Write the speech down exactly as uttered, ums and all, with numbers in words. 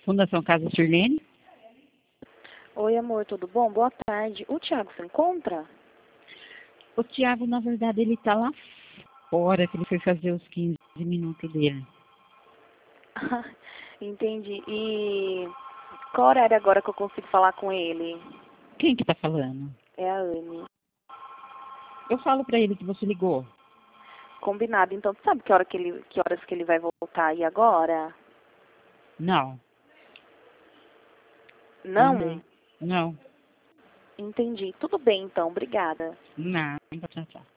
Fundação Casa Sirlene. Oi, amor, tudo bom? Boa tarde. O Thiago se encontra? O Tiago, na verdade, ele tá lá fora, que ele foi fazer os quinze minutos dele. Entendi. E qual horário agora que eu consigo falar com ele? Quem que tá falando? É a Anne. Eu falo pra ele que você ligou. Combinado. Então, tu sabe que, hora que, ele, que horas que ele vai voltar aí agora? Não. Não? Não. Não. Entendi. Tudo bem, então. Obrigada. Não. Tchau, tchau.